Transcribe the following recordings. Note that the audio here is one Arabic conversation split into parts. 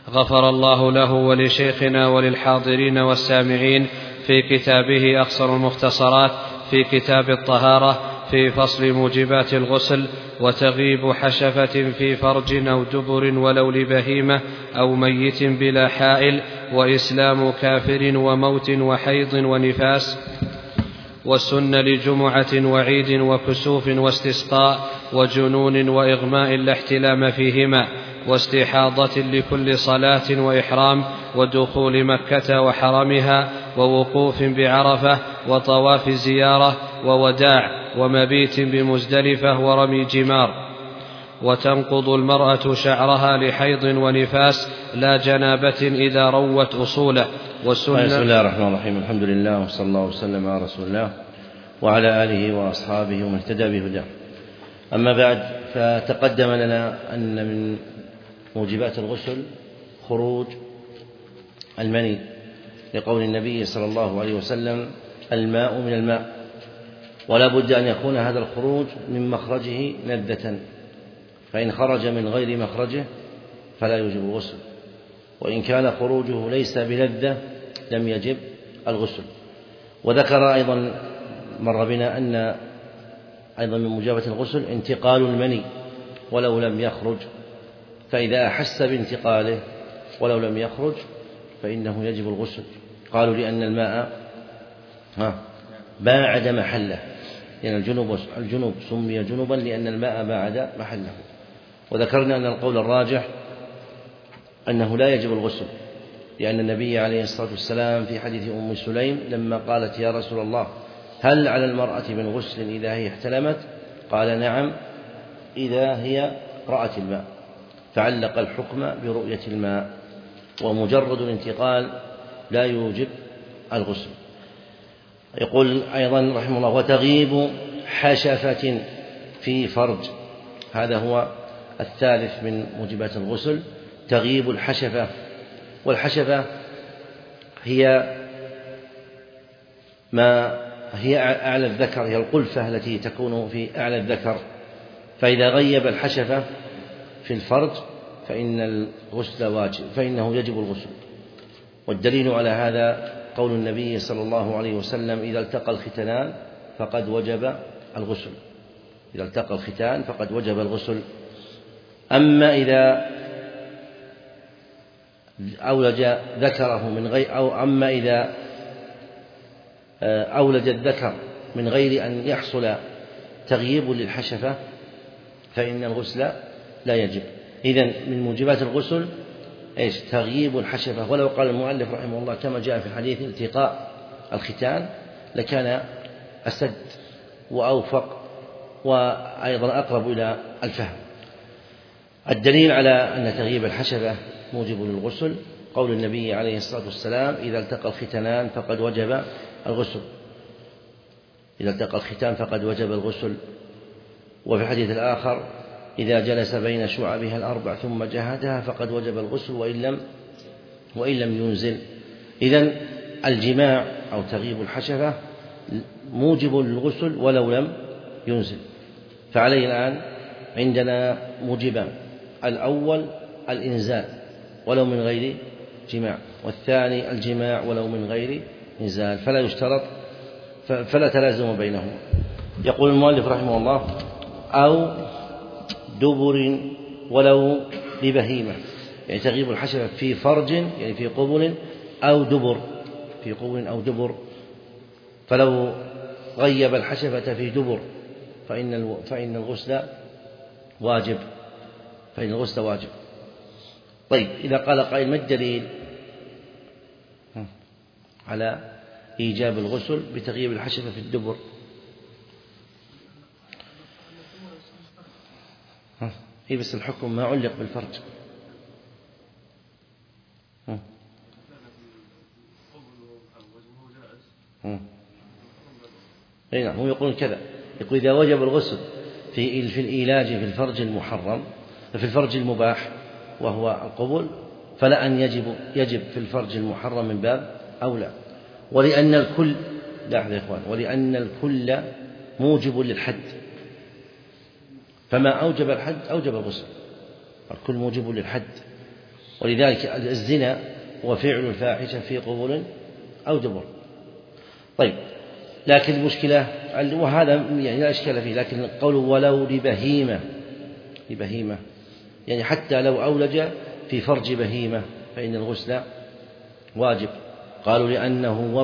غفر الله له ولشيخنا وللحاضرين والسامعين في كتابه أقصر المختصرات في كتاب الطهارة في فصل موجبات الغسل: وتغيب حشفة في فرج أو دبر ولو لبهيمة أو ميت بلا حائل، وإسلام كافر وموت وحيض ونفاس، والسن لجمعة وعيد وكسوف واستسقاء وجنون وإغماء لا احتلام فيهما، واستحاضة لكل صلاة وإحرام، ودخول مكة وحرمها، ووقوف بعرفة، وطواف زيارة، ووداع، ومبيت بمزدلفة، ورمي جمار. وتنقض المرأة شعرها لحيض ونفاس لا جنابة إذا روت أصوله. بسم الله الرحمن الرحيم. الحمد لله وصلى الله وسلم على رسول الله وعلى آله وأصحابه ومن اهتدى بهداه. أما بعد، فتقدم لنا أن من موجبات الغسل خروج المني، لقول النبي صلى الله عليه وسلم: الماء من الماء، ولا بد أن يكون هذا الخروج من مخرجه لذة، فإن خرج من غير مخرجه فلا يجب الغسل، وإن كان خروجه ليس بلذة لم يجب الغسل. وذكر أيضا مر بنا أن أيضا من موجبات الغسل انتقال المني ولو لم يخرج، فإذا أحس بانتقاله ولو لم يخرج فإنه يجب الغسل. قالوا لأن الماء باعد محله، لأن الجنوب سمي جنبا لأن الماء باعد محله. وذكرنا أن القول الراجح أنه لا يجب الغسل، لأن النبي عليه الصلاة والسلام في حديث أم سليم لما قالت: يا رسول الله، هل على المرأة من غسل إذا هي احتلمت؟ قال: نعم، إذا هي رأت الماء، فعلق الحكم برؤية الماء، ومجرد الانتقال لا يوجب الغسل. يقول أيضا رحمه الله: وتغيب حشفة في فرج، هذا هو الثالث من موجبات الغسل، تغيب الحشفة. والحشفة هي أعلى الذكر، هي القلفة التي تكون في أعلى الذكر، فإذا غيب الحشفة في الفرج فإن الغسل واجب، فإنه يجب الغسل. والدليل على هذا قول النبي صلى الله عليه وسلم: إذا التقى الختانان فقد وجب الغسل. إذا التقى الختان فقد وجب الغسل. أما إذا أولج ذكره من غير أما إذا أولج الذكر من غير أن يحصل تغييب للحشفة فإن الغسل لا يجب. إذن من موجبات الغسل تغييب الحشفة. ولو قال المؤلف رحمه الله كما جاء في الحديث التقاء الختان لكان أسد وأوفق وأيضا أقرب إلى الفهم. الدليل على أن تغييب الحشفة موجب للغسل قول النبي عليه الصلاة والسلام: إذا التقى الختانان فقد وجب الغسل. إذا التقى الختان فقد وجب الغسل. وفي الحديث الآخر: إذا جلس بين شعبها الأربع ثم جهدها فقد وجب الغسل وإن لم ينزل. إذن الجماع أو تغييب الحشفة موجب للغسل ولو لم ينزل. فعليه الآن عندنا موجبان: الأول الإنزال ولو من غير جماع، والثاني الجماع ولو من غير إنزال، فلا يشترط، فلا تلازم بينهما. يقول المؤلف رحمه الله: أو دبر ولو لبهيمة، يعني تغيب الحشفة في فرج، يعني في قبل أو دبر، في قبل أو دبر. فلو غيب الحشفة في دبر فإن الغسل واجب، طيب، إذا قال قائل: ما الدليل على إيجاب الغسل بتغييب الحشفة في الدبر؟ بس الحكم ما علق بالفرج. نعم، هم يقولون كذا، يقول: إذا وجب الغسل في الإيلاج في الفرج المحرم، في الفرج المباح وهو القبول، فلا أن يجب في الفرج المحرم من باب أولى. ولأن الكل، لاحظوا يا إخوان، ولأن الكل موجب للحد، فما أوجب الحد أوجب الغسل، الكل موجب للحد. ولذلك الزنا هو فعل الفاحشة في قبول أو دبر. طيب، لكن المشكلة وهذا يعني لا إشكال فيه، لكن قوله ولو لبهيمة يعني حتى لو أولج في فرج بهيمة فإن الغسل واجب. قالوا لأنه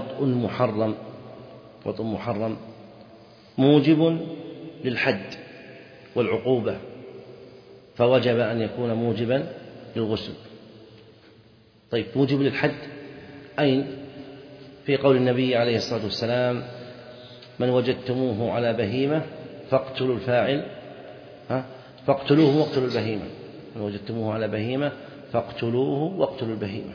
وطء محرم موجب للحد والعقوبة، فوجب أن يكون موجبا للغسل. طيب، موجب للحد أين؟ في قول النبي عليه الصلاة والسلام: من وجدتموه على بهيمة فاقتلوا الفاعل فاقتلوه واقتلوا البهيمة. من وجدتموه على بهيمة فاقتلوه واقتلوا البهيمة.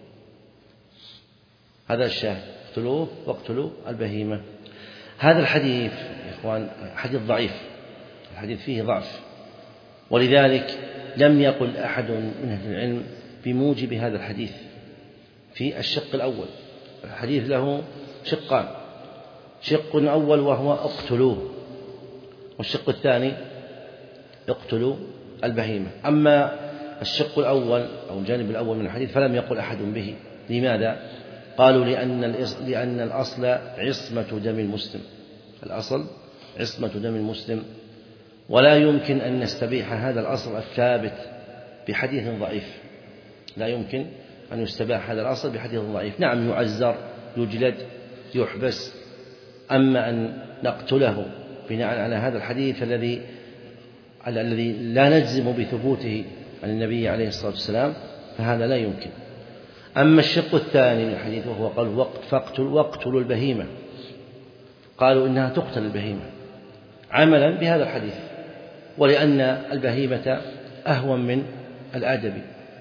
هذا الشاهد: اقتلوه واقتلوا البهيمة. هذا الحديث يا إخوان حديث ضعيف، الحديث فيه ضعف، ولذلك لم يقل أحد من أهل العلم بموجب هذا الحديث في الشق الأول. الحديث له شقان: شق أول وهو اقتلوه، والشق الثاني اقتلوا البهيمة. أما الشق الأول أو الجانب الأول من الحديث فلم يقل أحد به. لماذا؟ قالوا لأن الأصل عصمة دم المسلم، الأصل عصمة دم المسلم، ولا يمكن أن نستبيح هذا الأصل الثابت بحديث ضعيف. لا يمكن أن يستباح هذا الأصل بحديث ضعيف. نعم، يعزر، يجلد، يحبس، أما أن نقتله بناء على هذا الحديث الذي لا نجزم بثبوته عن النبي عليه الصلاة والسلام فهذا لا يمكن. أما الشق الثاني من الحديث وهو قال واقتلوا البهيمة، قالوا إنها تقتل البهيمة عملا بهذا الحديث، ولأن البهيمة أهون من الآدمي،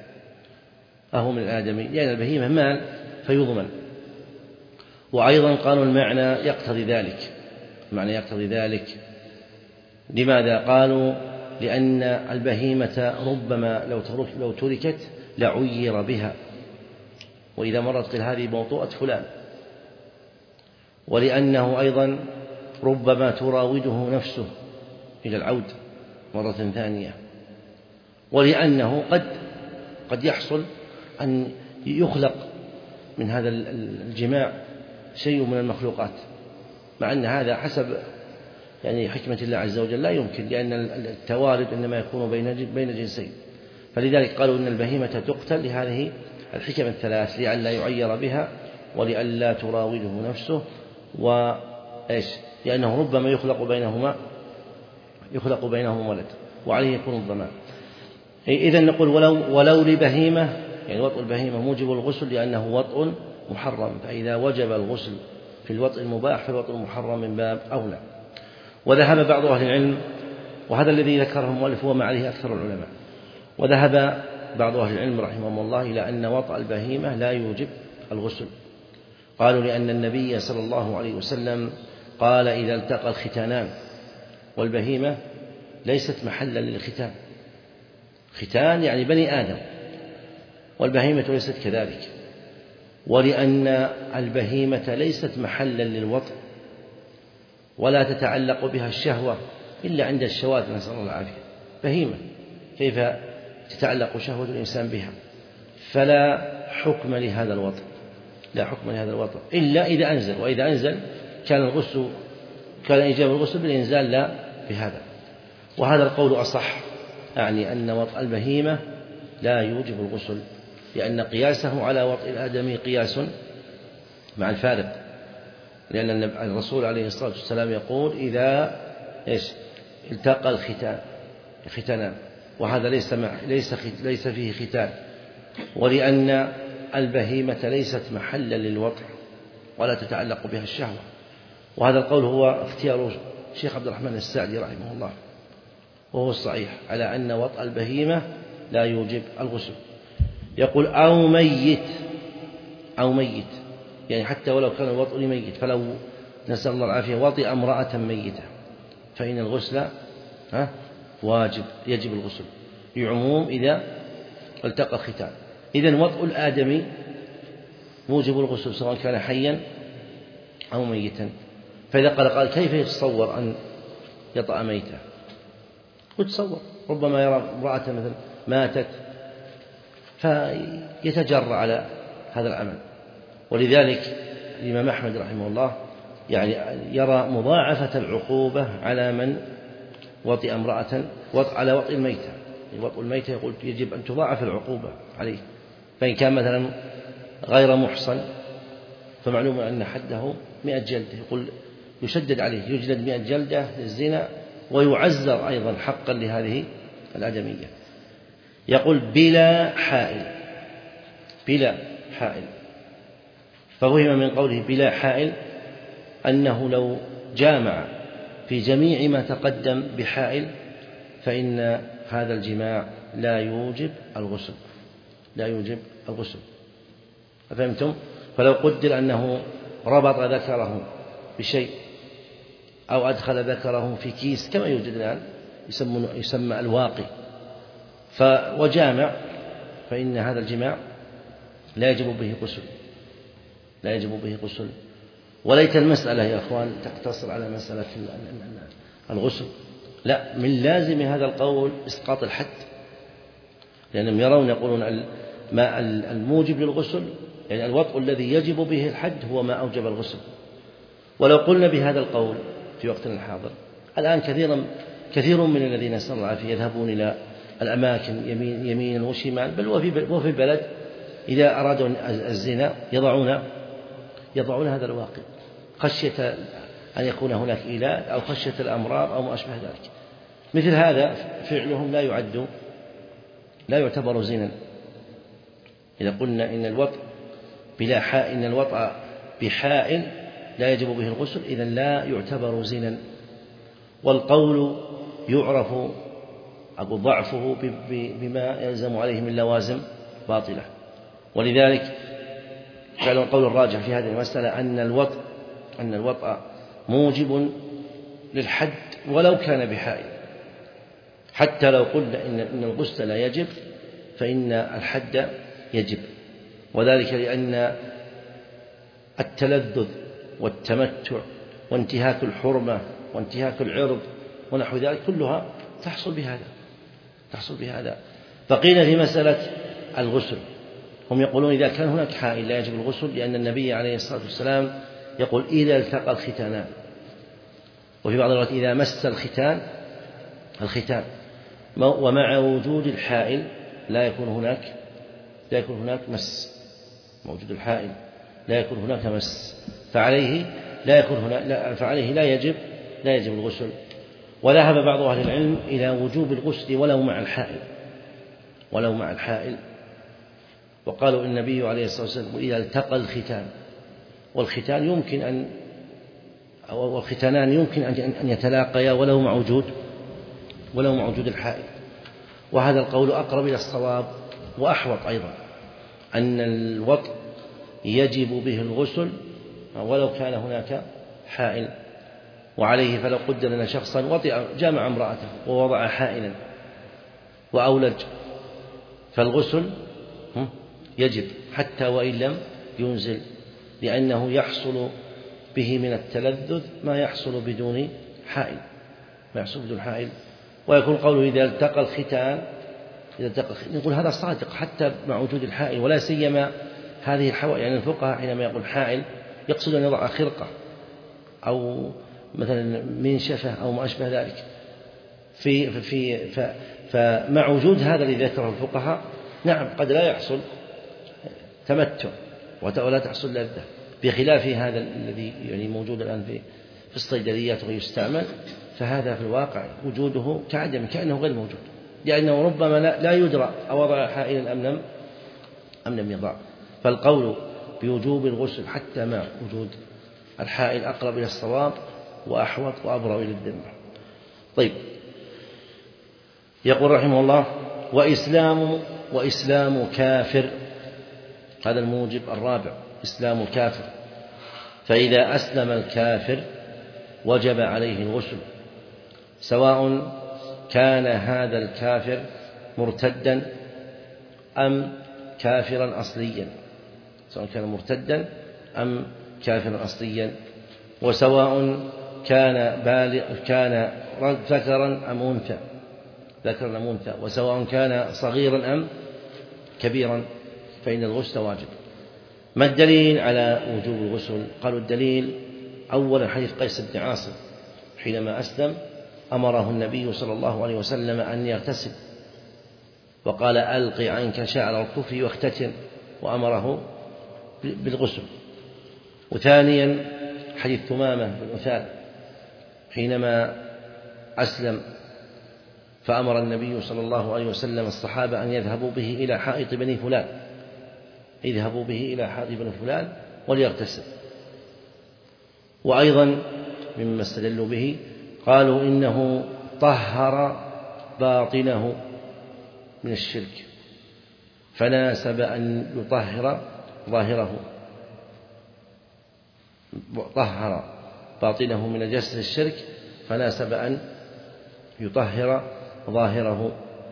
لأن البهيمة مال فيضمن. وأيضا قالوا المعنى يقتضي ذلك. لماذا؟ قالوا لأن البهيمة ربما لو تركت لعير بها، وإذا مرت قيل هذه موطوءة فلان، ولأنه أيضا ربما تراوده نفسه إلى العود مرة ثانية، ولأنه قد يحصل أن يخلق من هذا الجماع شيء من المخلوقات، مع أن هذا حسب يعني حكمة الله عز وجل لا يمكن، لأن التوارد إنما يكون بين جنسين. فلذلك قالوا إن البهيمة تقتل لهذه الحكم الثلاث: لئلا يعير بها، ولئلا تراوده نفسه، لأنه ربما يخلق بينهما ولد وعليه يكون الضمان. إذن نقول ولو لبهيمة، يعني وطء البهيمة موجب الغسل لأنه وطء محرم، فإذا وجب الغسل في الوطء المباح فالوطء المحرم من باب أولى. وذهب بعض أهل العلم، وهذا الذي ذكره المؤلف هو ما عليه أكثر العلماء، وذهب بعض أهل العلم رحمهم الله إلى أن وطأ البهيمة لا يوجب الغسل. قالوا لأن النبي صلى الله عليه وسلم قال: إذا التقى الختانان، والبهيمة ليست محلا للختان، ختان يعني بني آدم، والبهيمة ليست كذلك. ولأن البهيمة ليست محلا للوطء، ولا تتعلق بها الشهوة إلا عند الشواذ، نسأل الله العافية. بهيمة كيف تتعلق شهوة الإنسان بها؟ فلا حكم لهذا الوطء، إلا إذا أنزل، وإذا أنزل كان إيجاب الغسل بالإنزال لا بهذا. وهذا القول أصح، يعني أن وطء البهيمة لا يوجب الغسل، لأن قياسه على وطء الآدمي قياس مع الفارق، لأن الرسول عليه الصلاة والسلام يقول: إذا التقى الختانان، وهذا ليس فيه ختان. ولأن البهيمة ليست محلا للوطء ولا تتعلق بها الشهوة. وهذا القول هو اختيار الشيخ عبد الرحمن السعدي رحمه الله، وهو الصحيح على أن وطء البهيمة لا يوجب الغسل. يقول: أو ميت، يعني حتى ولو كان الوطء لميت، فلو نسأل الله العافية وطئ امرأة ميتة فإن الغسل واجب، يجب الغسل لعموم إذا التقى الختان. إذن وطء الآدمي موجب الغسل سواء كان حيا أو ميتا. فإذا قال كيف يتصور أن يطأ ميتا؟ يتصور ربما يرى امرأة مثلا ماتت فيتجرأ على هذا العمل. ولذلك الإمام أحمد رحمه الله يعني يرى مضاعفة العقوبة على من وطئ امرأة على وطئ الميتة. وطئ الميتة يقول يجب أن تضاعف العقوبة عليه، فإن كان مثلا غير محصن فمعلوم أن حده 100 جلدة، يقول يشدد عليه يجلد 100 جلدة للزنا ويعزر أيضا حقا لهذه الآدمية. يقول بلا حائل، بلا حائل، ففهم من قوله بلا حائل أنه لو جامع في جميع ما تقدم بحائل فإن هذا الجماع لا يوجب الغسل، لا يوجب الغسل. فهمتم؟ فلو قدر أنه ربط ذكره بشيء أو أدخل ذكره في كيس كما يوجد الآن يسمى الواقي وجامع، فإن هذا الجماع لا يجب به غسل، لا يجب به غسل. وليت المسألة يا أخوان تقتصر على مسألة الغسل، لا، من لازم هذا القول إسقاط الحد، لأنهم يرون يقولون ما الموجب للغسل يعني الوطء الذي يجب به الحد هو ما أوجب الغسل. ولو قلنا بهذا القول في وقتنا الحاضر الآن كثير من الذين نسأل الله العافية يذهبون إلى الأماكن يمينا وشمالا، بل وفي البلد إذا أرادوا الزنا يضعون هذا الواقع خشية أن يكون هناك إيلاء أو خشية الأمراض أو ما أشبه ذلك. مثل هذا فعلهم لا يعتبر زنا. إذا قلنا إن الوطء بلا حائل، إن الوطء بحائل لا يجب به الغسل، إذن لا يعتبر زنا. والقول يعرف أو ضعفه بما يلزم عليه من لوازم باطلة. ولذلك كان القول الراجح في هذه المسألة أن الوطء موجب للحد ولو كان بحائل، حتى لو قلنا إن الغسل لا يجب فإن الحد يجب. وذلك لأن التلذذ والتمتع وانتهاك الحرمة وانتهاك العرض ونحو ذلك كلها تحصل بهذا. فقيل في مسألة الغسل هم يقولون إذا كان هناك حائل لا يجب الغسل، لأن النبي عليه الصلاة والسلام يقول إذا التقى الختانان، وفي بعض الوقت إذا مس الختان، ومع وجود الحائل لا يكون هناك مس، موجود الحائل لا يكون هناك مس، فعليه لا يجب الغسل. وذهب بعض أهل العلم إلى وجوب الغسل ولو مع الحائل، وقالوا النبي عليه الصلاة والسلام إذا التقى الختان، والختانان يمكن أن يتلاقيا ولو مع وجود الحائل. وهذا القول أقرب إلى الصواب وأحوط أيضا، أن الوطء يجب به الغسل ولو كان هناك حائل. وعليه فلو قدر أن شخصا جامع امرأته ووضع حائلا وأولج فالغسل يجب حتى وإن لم ينزل، لأنه يحصل به من التلذذ ما يحصل بدون حائل، ويكون قوله إذا التقى الختان نقول هذا صادق حتى مع وجود الحائل، ولا سيما هذه الحوائل. يعني الفقهاء حينما يقول حائل يقصد أن يضع خرقة أو مثلا منشفة أو ما أشبه ذلك فمع وجود هذا الذي ذكره الفقهاء نعم قد لا يحصل تمتع ولا تحصل لذة، بخلاف هذا الذي يعني موجود الآن في الصيدليات ويستعمل، فهذا في الواقع وجوده كعدم، كأنه غير موجود، لأنه ربما لا يدرى أوضع حائلا أم لم يضع. فالقول بوجوب الغسل حتى مع وجود الحائل أقرب إلى الصواب وأحوط وأبرأ إلى الذمة. طيب، يقول رحمه الله وإسلام كافر، هذا الموجب الرابع، إسلام الكافر. فإذا أسلم الكافر وجب عليه الغسل، سواء كان هذا الكافر مرتدا أم كافرا أصليا، وسواء كان ذكرا أم أنثى، وسواء كان صغيرا كبيرا فإن الغسل واجب. ما الدليل على وجوب الغسل؟ قالوا الدليل أولا حديث قيس بن عاصم حينما أسلم أمره النبي صلى الله عليه وسلم أن يغتسل، وقال ألق عنك شعر الكفر واختتن، وأمره بالغسل. وثانيا حديث ثمامة بن أثال حينما أسلم فأمر النبي صلى الله عليه وسلم الصحابة أن يذهبوا به إلى حائط بني فلان، اذهبوا به إلى حائط بني فلان وليغتسل. وأيضا مما استدلوا به قالوا إنه طهر باطنه من الشرك فناسب أن يطهر ظاهره، طهر باطنه من نجاسة الشرك فناسب أن يطهر ظاهره.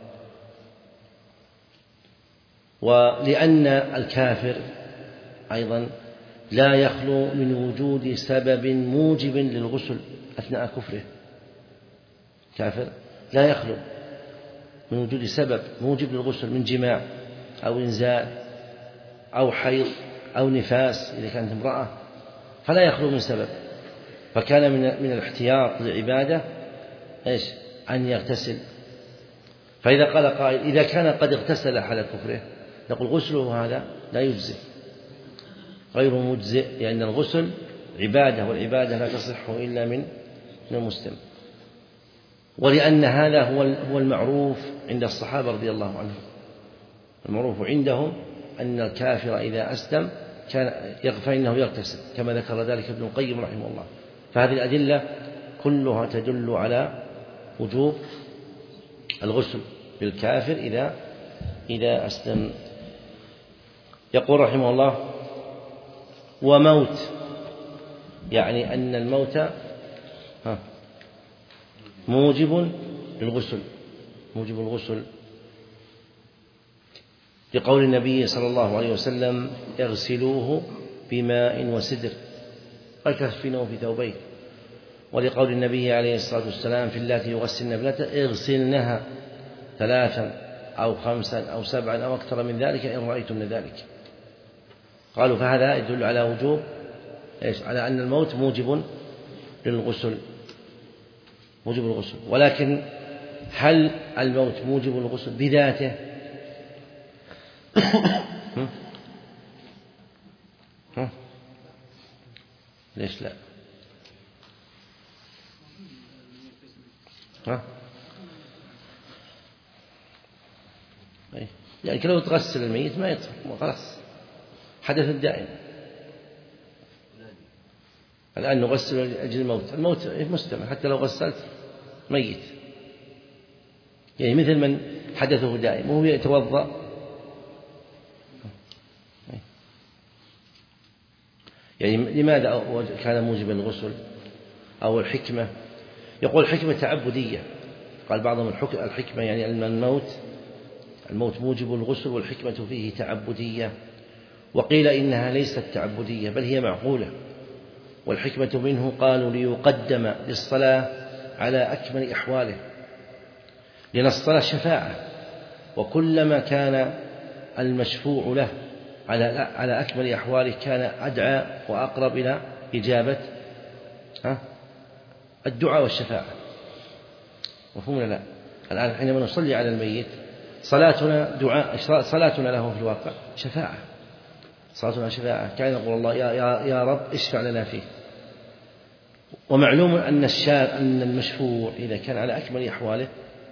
ولأن الكافر أيضا لا يخلو من وجود سبب موجب للغسل أثناء كفره، كافر لا يخلو من وجود سبب موجب للغسل من جماع أو إنزال أو حيض أو نفاس إذا كانت امرأة، فلا يخلو من سبب. فكان من الاحتياط للعبادة أن يغتسل. فإذا قال قائل إذا كان قد اغتسل حال كفره نقول غسله هذا لا يجزئ، غير مجزئ، لأن الغسل عبادة، والعبادة لا تصح إلا من المسلم. ولأن هذا هو المعروف عند الصحابة رضي الله عنهم، المعروف عندهم أن الكافر إذا أسلم فإنه يغتسل، كما ذكر ذلك ابن القيم رحمه الله. فهذه الأدلة كلها تدل على وجوب الغسل بالكافر إذا أسلم. يقول رحمه الله وموت، يعني أن الموت موجب للغسل، موجب الغسل، لقول النبي صلى الله عليه وسلم اغسلوه بماء وسدر وكفنوه في ثوبين، ولقول النبي عليه الصلاة والسلام في اللاتي يغسلن ابنته اغسلنها 3 أو 5 أو 7 أو أكثر من ذلك إن رأيتم ذلك. قالوا فهذا يدل على وجوب على أن الموت موجب للغسل، موجب الغسل. ولكن هل الموت موجب الغسل بذاته؟ ليش لا؟ يعني لو تغسل الميت ما يطهر، خلاص حدث دائم. الآن نغسل لأجل الموت مستمر، حتى لو غسلت ميت، يعني مثل من حدثه دائم وهو يتوضأ. يعني لماذا كان موجبا للغسل أو الحكمة؟ يقول الحكمة تعبدية، قال بعضهم الحكمة يعني أن الموت موجب الغسل والحكمة فيه تعبدية، وقيل إنها ليست تعبدية بل هي معقولة. والحكمة منه قالوا ليقدم للصلاة على أكمل أحواله، لأن الصلاة شفاعة، وكلما كان المشفوع له على أكمل أحواله كان أدعى وأقرب إلى إجابة الدعاء والشفاعة. مفهوم لا؟ الآن حينما نصلي على الميت صلاتنا دعاء، صلاتنا له في الواقع شفاعة، صلاتنا شفاعة، كان يقول الله يا رب اشفع لنا فيه. ومعلوم أن المشفوع إذا كان على أكمل أحواله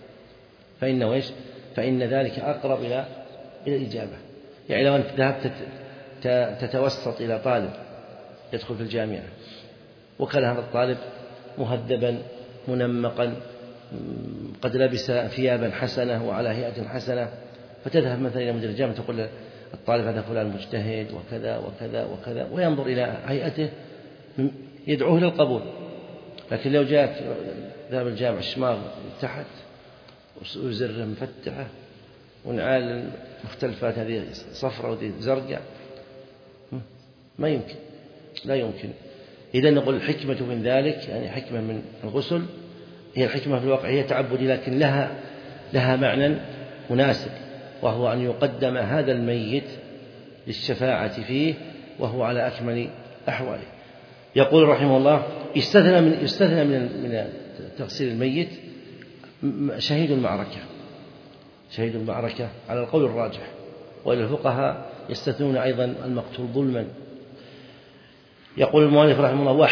فإن ذلك أقرب إلى الإجابة. يعني لو أنت ذهبت تتوسط إلى طالب يدخل في الجامعة وكان هذا الطالب مهذبا منمقا قد لبس ثيابا حسنة وعلى هيئة حسنة، فتذهب مثلا إلى مدير الجامعة تقول الطالب هذا فلان مجتهد وكذا وكذا وكذا، وينظر إلى هيئته يدعوه للقبول. لكن لو ذهب الجامعة الشماغ تحت وزر مفتحة ونعال مختلفات، هذه صفرة وهذه زرقاء، ما يمكن، لا يمكن. إذا نقول الحكمة من ذلك، يعني حكمة من الغسل، هي الحكمة في الواقع هي تعبدي، لكن لها معنى مناسب وهو أن يقدم هذا الميت للشفاعة فيه وهو على أكمل أحواله. يقول رحمه الله: يستثنى من تغسيل الميت شهيد المعركة على القول الراجح، وإلى الفقهاء يستثنون أيضا المقتول ظلما. يقول المؤلف رحمه الله: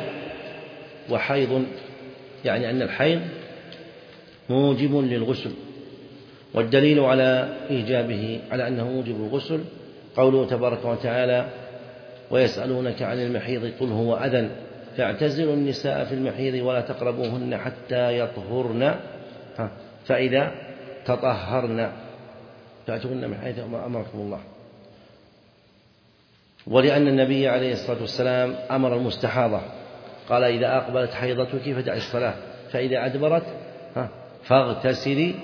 وحيض يعني أن الحيض موجب للغسل، والدليل على إيجابه على أنه موجب الغسل قوله تبارك وتعالى: ويسألونك عن المحيض قل هو أذى فاعتزلوا النساء في المحيض ولا تقربوهن حتى يطهرن فإذا تطهرن فأتوهن من حيث أمركم الله. ولأن النبي عليه الصلاة والسلام أمر المستحاضة قال: إذا أقبلت حيضتك فدعي الصلاة فإذا أدبرت فاغتسلي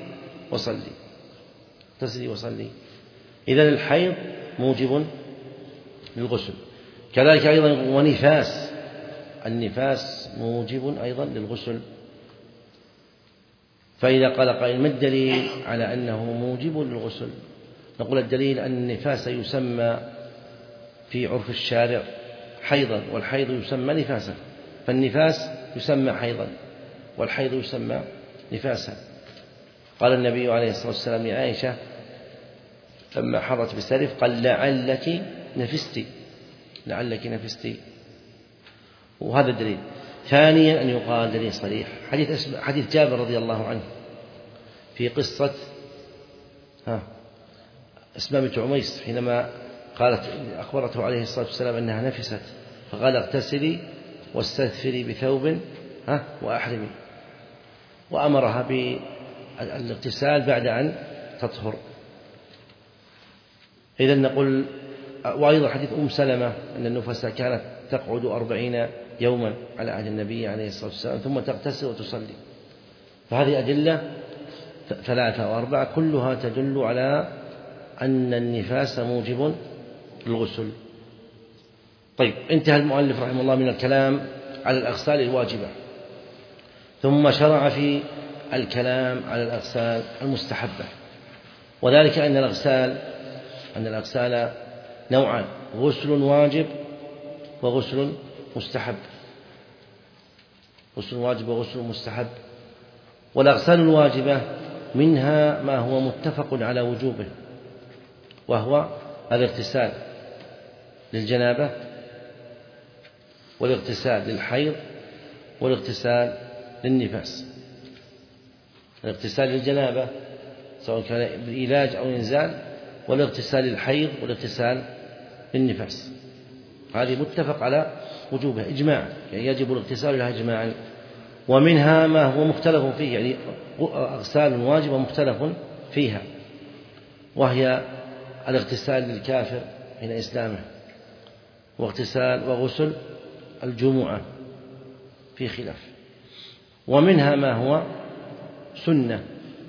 وصلي. إذن الحيض موجب للغسل. كذلك أيضا النفاس موجب أيضا للغسل. فإذا قال قائل: ما الدليل على أنه موجب للغسل؟ نقول: الدليل أن النفاس يسمى في عرف الشارع حيضا، والحيض يسمى نفاسا، فالنفاس يسمى حيضا والحيض يسمى نفاسا. قال النبي عليه الصلاة والسلام لعائشة لما حضت بالسرف قال: لعلك نفستي، وهذا الدليل. ثانيا أن يقال دليل صريح حديث جابر رضي الله عنه في قصة أسماء بنت عميس حينما أخبرته عليه الصلاة والسلام أنها نفست، فقال: اغتسلي واستثفري بثوب وأحرمي، وأمرها بالاغتسال بعد أن تطهر. إذن نقول: وأيضا حديث سلمة أن النفساء كانت تقعد 40 يوما على عهد النبي عليه الصلاة والسلام ثم تغتسل وتصلي. فهذه أدلة 3 و4 كلها تدل على أن النفاس موجب للغسل. طيب، انتهى المؤلف رحمه الله من الكلام على الأغسال الواجبة، ثم شرع في الكلام على الأغسال المستحبة، وذلك أن الأغسال نوعان: غسل واجب وغسل مستحب. والأغسال الواجبة منها ما هو متفق على وجوبه، وهو الاغتسال للجنابة والاغتسال للحيض والاغتسال للنفاس. الاغتسال للجنابة سواء كان بالعلاج أو إنزال، والاغتسال للحيض والاغتسال للنفاس، هذه متفق على وجوبها إجماعا، يعني يجب الاغتسال لها إجماعا. ومنها ما هو مختلف فيه، يعني أغسال واجبة مختلف فيها، وهي الاغتسال للكافر من إسلامه، وغسل الجمعة في خلاف. ومنها ما هو سنة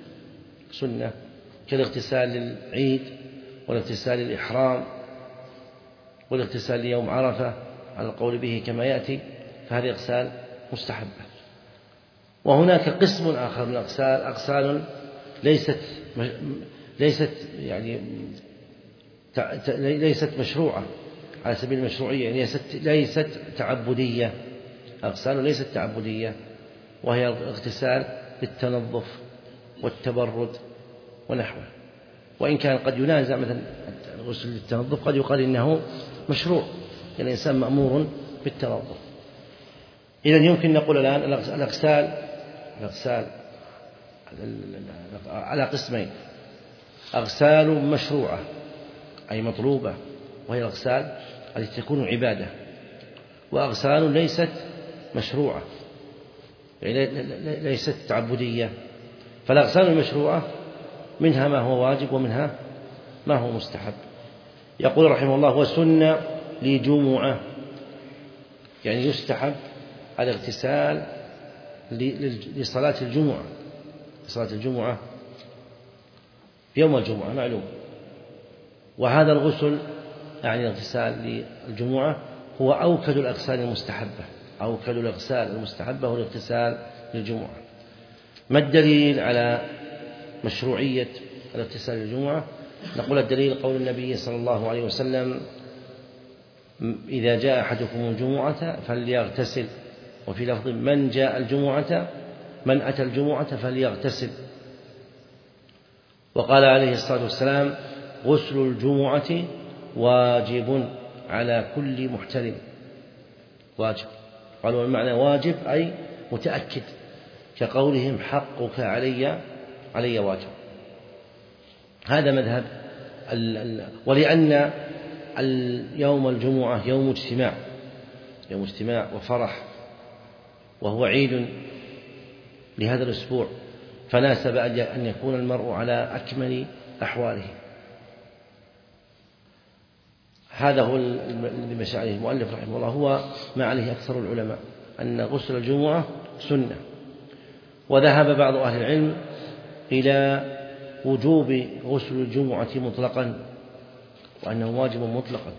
كالاغتسال للعيد والاغتسال للإحرام والاغتسال ليوم عرفة على القول به كما يأتي، فهذه أغسال مستحبة. وهناك قسم آخر من الأغسال، أغسال ليست مشروعة على سبيل المشروعية، يعني ليست تعبدية، أغسال ليست تعبدية، وهي اغتسال للتنظف والتبرد ونحوه. وإن كان قد ينازع مثلا الغسل للتنظف، قد يقال إنه مشروع، يعني الإنسان مأمور بالتنظف. إذن يمكن نقول الآن الأغسال على قسمين: أغسال مشروعة أي مطلوبة، وهي الأغسال التي تكون عبادة، وأغسال ليست مشروعة يعني ليست تعبدية. فالأغسال المشروعة منها ما هو واجب ومنها ما هو مستحب. يقول رحمه الله: وسنة لجمعة، يعني يستحب الاغتسال لصلاة الجمعة في يوم الجمعة معلوم. وهذا الغسل يعني الاغتسال للجمعة هو أوكد الأغسال المستحبة هو الاغتسال للجمعة. ما الدليل على مشروعية الاغتسال للجمعة؟ نقول الدليل قول النبي صلى الله عليه وسلم: إذا جاء أحدكم الجمعة فليغتسل، وفي لفظ: من أتى الجمعة فليغتسل. وقال عليه الصلاة والسلام: غسل الجمعة واجب على كل محتلم. واجب، قالوا المعنى واجب أي متأكد، كقولهم: حقك علي واجب. هذا مذهب ولأن يوم الجمعة يوم اجتماع وفرح، وهو عيد لهذا الأسبوع، فناسب أن يكون المرء على أكمل أحواله. هذا هو الذي مشى عليه المؤلف رحمه الله، هو ما عليه أكثر العلماء، أن غسل الجمعة سنة. وذهب بعض أهل العلم إلى وجوب غسل الجمعة مطلقا، وأنه واجب مطلقا،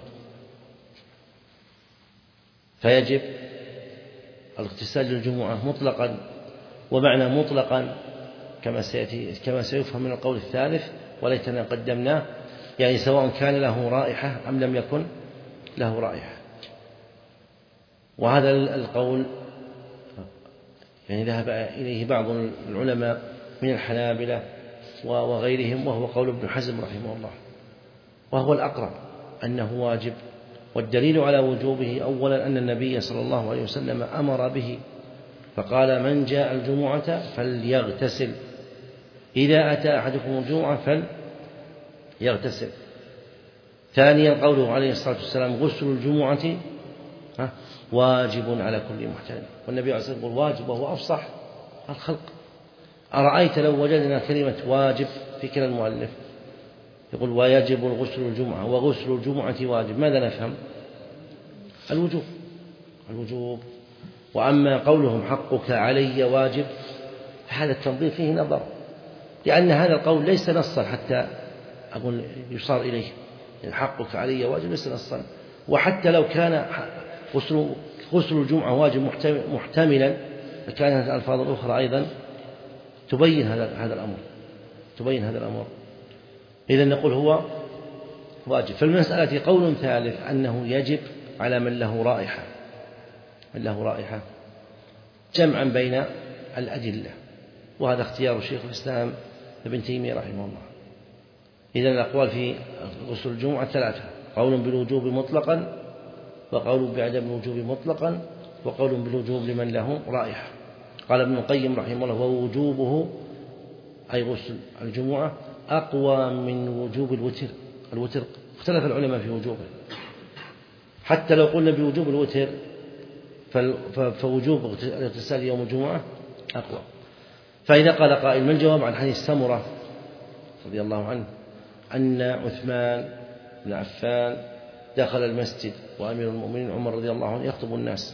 فيجب الاغتسال للجمعة مطلقا. ومعنى مطلقا كما سيفهم من القول الثالث وليتنا قدمناه، يعني سواء كان له رائحة أم لم يكن له رائحة. وهذا القول يعني ذهب إليه بعض العلماء من الحنابلة وغيرهم، وهو قول ابن حزم رحمه الله، وهو الأقرب أنه واجب. والدليل على وجوبه أولا أن النبي صلى الله عليه وسلم أمر به، فقال: من جاء الجمعة فليغتسل، إذا أتى أحدكم الجمعة فليغتسل. ثانيا قوله عليه الصلاة والسلام: غسل الجمعة واجب على كل محتلم. والنبي عليه الصلاة والسلام يقول واجب، وهو أفصح الخلق. أرأيت لو وجدنا كلمة واجب في كلا المؤلف، يقول: ويجب الغسل الجمعة وغسل الجمعة واجب، ماذا نفهم؟ الوجوب. وأما قولهم: حقك علي واجب، فهذا التنظير فيه نظر، لأن هذا القول ليس نصا حتى أقول يصار إليه. حقك علي واجب ليس نصا، وحتى لو كان غسل الجمعة واجب محتملا، فكانت الألفاظ الأخرى أيضا تبين هذا الأمر. إذن نقول هو واجب. فالمسألة قول ثالث أنه يجب على من له رائحة، جمعا بين الأدلة، وهذا اختيار شيخ الإسلام ابن تيمية رحمه الله. إذن الأقوال في غسل الجمعة ثلاثة: قول بالوجوب مطلقا، وقول بعدم الوجوب مطلقا، وقول بالوجوب لمن له رائحة. قال ابن القيم رحمه الله: ووجوبه أي غسل الجمعة أقوى من وجوب الوتر. اختلف العلماء في وجوبه، حتى لو قلنا بوجوب الوتر فوجوب الاغتسال يوم الجمعة أقوى. فإذا قال قائل: ما الجواب عن حديث سمرة رضي الله عنه أن عثمان بن عفان دخل المسجد وأمير المؤمنين عمر رضي الله عنه يخطب الناس،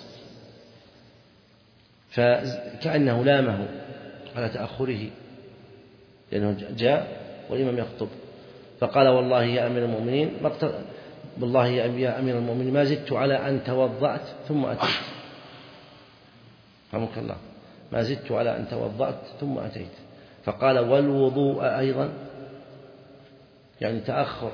فكأنه لامه على تأخره، لأنه جاء والإمام يخطب، فقال: والله يا أمير المؤمنين ما زدت على أن توضأت ثم أتيت. رحمك الله، ما زدت على أن توضأت ثم أتيت. فقال: والوضوء أيضا، يعني تأخر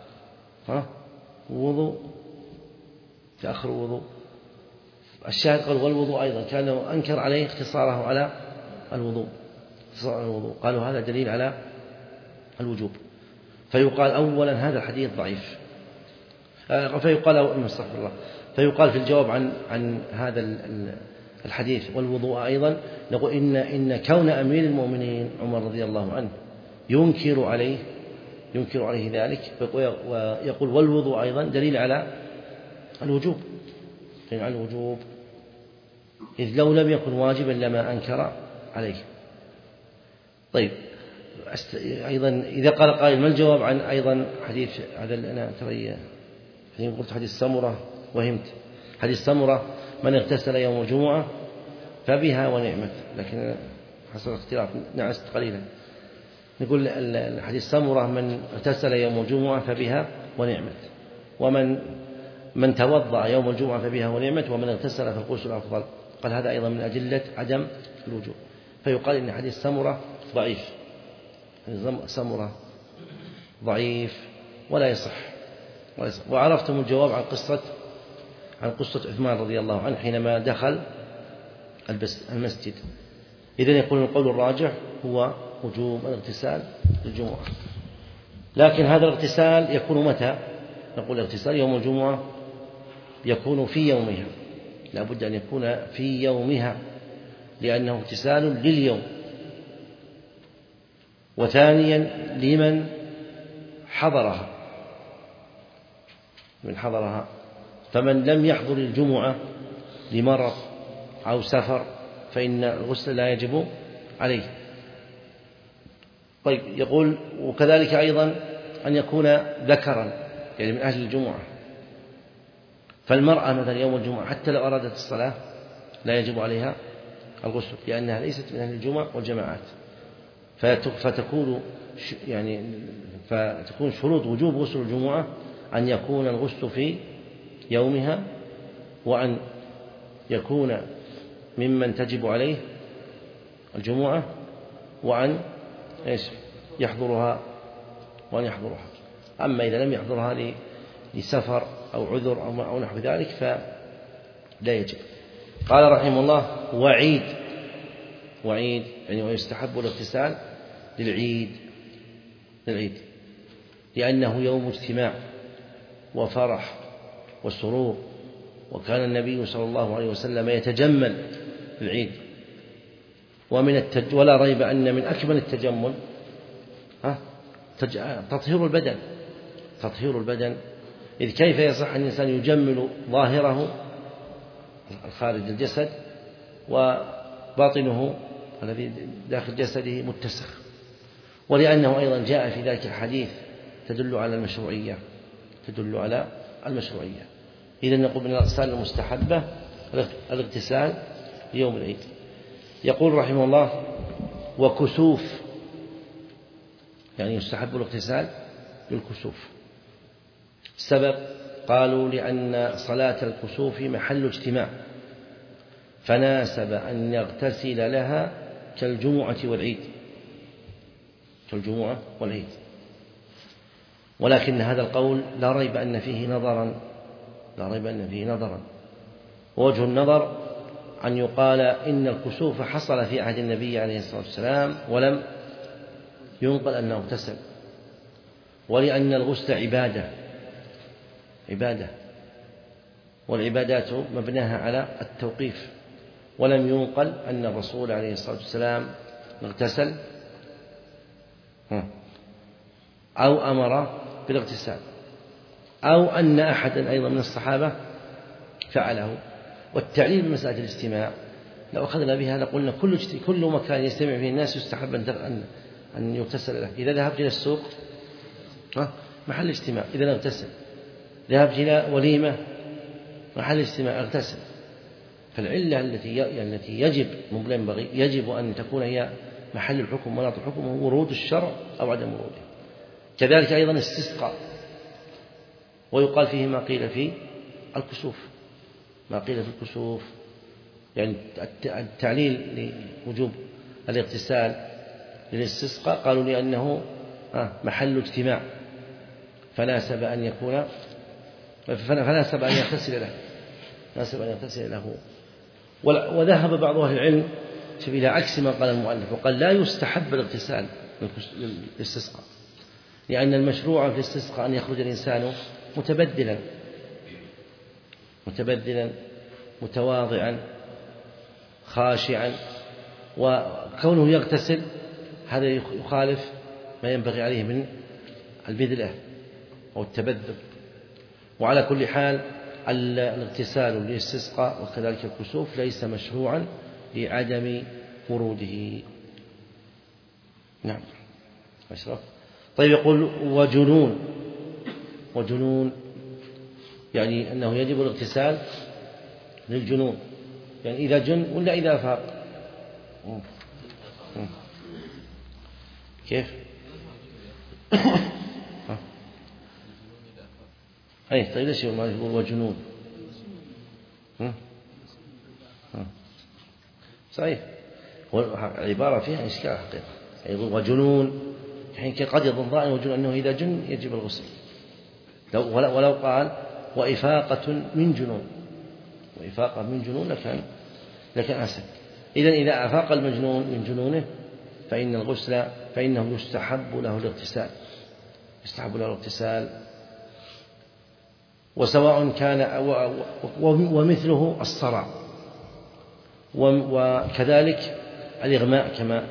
وضوء. الشاهد قال: والوضوء أيضا، كأنه أنكر عليه اختصاره على الوضوء. قالوا هذا دليل على الوجوب. فيقال أولا هذا الحديث ضعيف، فيقال في الجواب عن هذا الحديث والوضوء أيضا، نقول إن كون أمير المؤمنين عمر رضي الله عنه ينكر عليه ذلك، ويقول والوضوء أيضا دليل على الوجوب، إذ لو لم يكن واجبا لما أنكر عليه. طيب، أيضا إذا قال قائل: ما الجواب عن أيضا حديث هذا؟ أنا ترى قلت حديث سمرة وهمت. حديث سمرة: من اغتسل يوم الجمعة فبها ونعمت، لكن حصل اختلاف نعست قليلا. نقول الحديث سمرة: من اغتسل يوم الجمعة فبها ونعمت، ومن توضأ يوم الجمعة فبها ونعمت، ومن اغتسل فالغسل أفضل. قال هذا أيضا من أدلة عدم الوجوب. فيقال إن حديث سمرة ضعيف، ضعيف ولا يصح. وعرفتم الجواب عن قصة عثمان رضي الله عنه حينما دخل المسجد. إذن يقول القول الراجح هو وجوب الاغتسال للجمعة. لكن هذا الاغتسال يكون متى؟ نقول الاغتسال يوم الجمعة يكون في يومها، لا بد أن يكون في يومها لأنه اغتسال لليوم. وثانيا لمن حضرها، فمن لم يحضر الجمعة لمرض أو سفر فإن الغسل لا يجب عليه. طيب يقول وكذلك أيضا أن يكون ذكرا يعني من أهل الجمعة، فالمرأة مثلا يوم الجمعة حتى لو أرادت الصلاة لا يجب عليها الغسل لأنها ليست من أهل الجمعة والجماعات. فتكون شروط وجوب غسل الجمعة أن يكون الغسل في يومها، وأن يكون ممن تجب عليه الجمعة، وأن يحضرها. أما إذا لم يحضرها لسفر أو عذر أو نحو ذلك فلا يجب. قال رحمه الله وعيد يعني ويستحب الاغتسال للعيد لأنه يوم اجتماع وفرح وسرور، وكان النبي صلى الله عليه وسلم يتجمل في العيد. ولا ريب أن من أكمل التجمل تطهير البدن، إذ كيف يصح أن الإنسان يجمل ظاهره خارج الجسد وباطنه الذي داخل جسده متسخ، ولأنه أيضا جاء في ذلك الحديث تدل على المشروعية. إذن نقول من الأغسال المستحبة الاغتسال يوم العيد. يقول رحمه الله وكسوف يعني يستحب الاغتسال للكسوف. السبب قالوا لأن صلاة الكسوف محل اجتماع فناسب أن يغتسل لها كالجمعة والعيد. ولكن هذا القول لا ريب أن فيه نظرا. ووجه النظر أن يقال إن الكسوف حصل في عهد النبي عليه الصلاة والسلام ولم ينقل أنه اغتسل، ولأن الغسل عبادة والعبادات مبناها على التوقيف، ولم ينقل أن الرسول عليه الصلاة والسلام اغتسل أو أمر بالاغتسال أو أن أحدا أيضا من الصحابة فعله. والتعليل بمسألة الاجتماع لو أخذنا بها لقلنا كل مكان يجتمع فيه الناس يستحب أن يغتسل له. إذا ذهبت إلى السوق محل اجتماع إذا اغتسل، ذهبت إلى وليمة محل اجتماع اغتسل. فالعلة التي يجب أن تكون هي محل الحكم مناط الحكم هو ورود الشرع أو عدم وروده. كذلك أيضا استسقاء، ويقال فيه ما قيل في الكسوف يعني التعليل لوجوب الاغتسال للاستسقاء قالوا لأنه محل اجتماع فناسب أن يغتسل له. وذهب بعض أهل العلم إلى عكس ما قال المؤلف وقال لا يستحب الاغتسال للاستسقاء، لأن المشروع في الاستسقاء أن يخرج الإنسان متبدلا متواضعا خاشعا، وكونه يغتسل هذا يخالف ما ينبغي عليه من البذلة أو التبذل. وعلى كل حال الاغتسال للاستسقاء وكذلك الكسوف ليس مشروعا لعدم وروده. نعم أشرف. طيب يقول وجنون يعني أنه يجب الاغتسال للجنون، يعني إذا جن ولا إذا فاق. كيف؟ أي طيب ليش ما يقول وجنون؟ صحيح، العبارة فيها إشكال حقيقة. يقول وجنون حين قد يظن ظان وجن أنه إذا جن يجب الغسل، ولو قال وإفاقة من جنون، وإفاقة من جنون لكان أحسن. إذن إذا أفاق المجنون من جنونه فإن الغسل فإنه يستحب له الاغتسال، وسواء كان ومثله الصرع، وكذلك الإغماء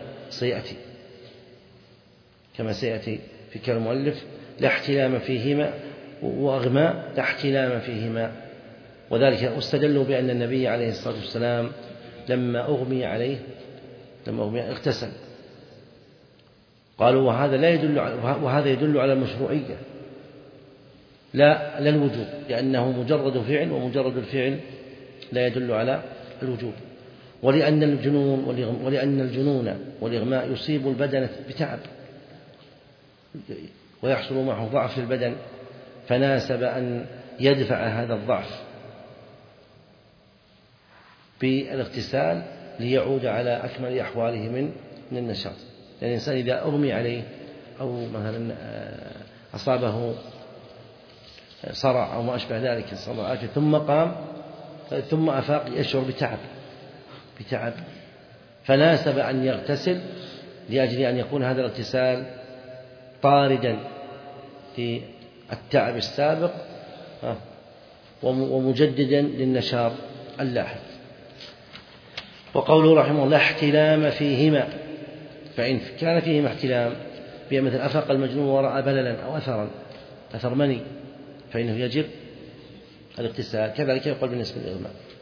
كما سيأتي في كلام المؤلف لا احتلام فيهما، وأغماء لا احتلام فيهما. وذلك استدلوا بأن النبي عليه الصلاة والسلام لما أغمي عليه اغتسل، قالوا وهذا يدل على المشروعية لا الوجوب، لأنه مجرد فعل، ومجرد الفعل لا يدل على الوجوب. ولأن الجنون والإغماء يصيب البدن بتعب ويحصل معه ضعف في البدن، فناسب أن يدفع هذا الضعف بالاغتسال ليعود على أكمل أحواله من النشاط. لأن الإنسان إذا أغمي عليه أو مثلا أصابه صرع أو ما أشبه ذلك الصرعات ثم قام ثم أفاق يشعر بتعب، فناسب أن يغتسل لأجل أن يكون هذا الاغتسال طاردا للتعب السابق ومجددا للنشاط اللاحق. وقوله رحمه الله احتلام فيهما، فإن كان فيهما احتلام مثل أفاق المجنون ورأى بللا أو أثر مني فإنه يجب الاغتسال. كذلك يقول بالنسبة للإغماء.